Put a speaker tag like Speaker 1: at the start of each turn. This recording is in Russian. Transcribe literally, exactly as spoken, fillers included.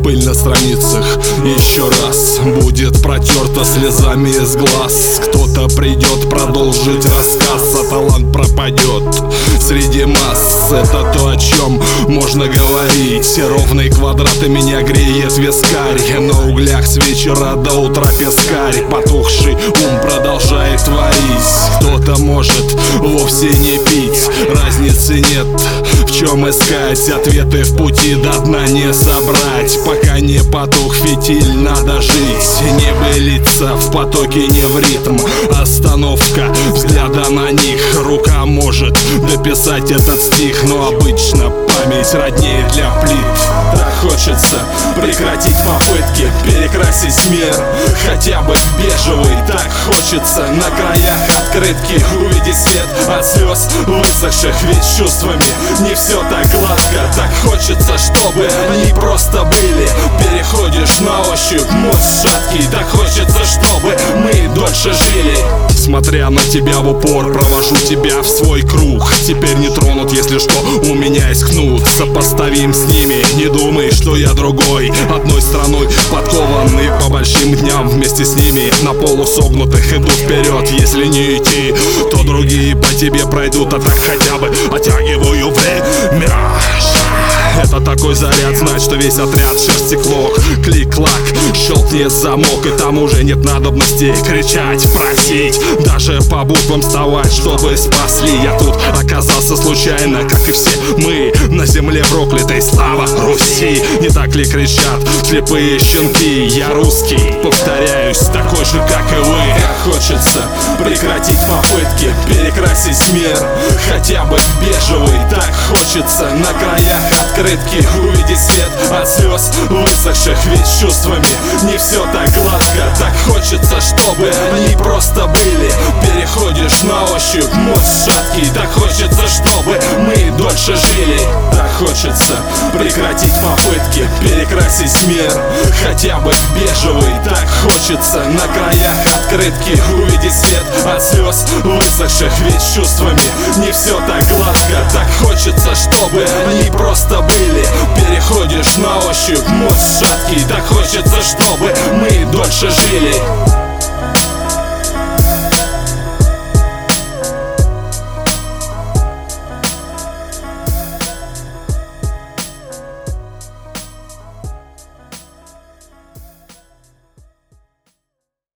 Speaker 1: пыль на страницах еще раз будет протерта слезами из глаз. Кто-то придет продолжить рассказ, а талант пропадет среди масс. Это то, о чем можно говорить. Ровные квадраты меня греет вискарь. На углях с вечера до утра пескарь. Потухший ум продолжает творить. Кто-то может вовсе не пить, разницы нет, в чем искать ответы в пути, до дна не собрать. Пока не потух фитиль, надо жить. Небылица в потоке, не в ритм. Остановка взгляда на них. Рука может дописать этот стих, но обычно память роднее для плит. Так хочется прекратить попытки перекрасить мир хотя бы в бежевый. Так хочется на краях открытки увидеть свет от слез высохших, ведь чувствами не все так гладко. Так хочется, чтобы они просто были. Переходишь на ощупь мост шаткий. Так хочется, чтобы мы дольше жили. Смотря на тебя в упор, провожу тебя в свой круг. Теперь не тронут, если что, у меня есть кнут. Сопоставим с ними, не думай, что я другой. Одной страной подкованный по большим дням. Вместе с ними на полусогнутых иду вперед. Если не идти, то другие по тебе пройдут. А так хотя бы оттягиваю время. Это такой заряд, знать, что весь отряд шерсти клок. Клик-клак, щелкнет замок, и там уже нет надобности кричать, просить, даже по буквам вставать, чтобы спасли. Я тут оказался случайно, как и все мы, на земле проклятой. Слава Руси! Не так ли кричат слепые щенки? Я русский, повторяюсь, такой же, как и вы. Как хочется прекратить попытки перекрасить мир хотя бы в бежевый. Так хочется на краях открытки увидеть свет от слез высохших, ведь чувствами не все так гладко. Так хочется, чтобы они просто были. Переходишь на ощупь мост шаткий. Так хочется, чтобы мы дольше жили. Так хочется прекратить попытки перекрасить мир хотя бы в бежевый. Так хочется на краях открытки увидеть свет от слез высохших, ведь чувствами не все так гладко. Так хочется, чтобы они просто были. Переходишь на ощупь мост шаткий. Так хочется, чтобы мы дольше жили.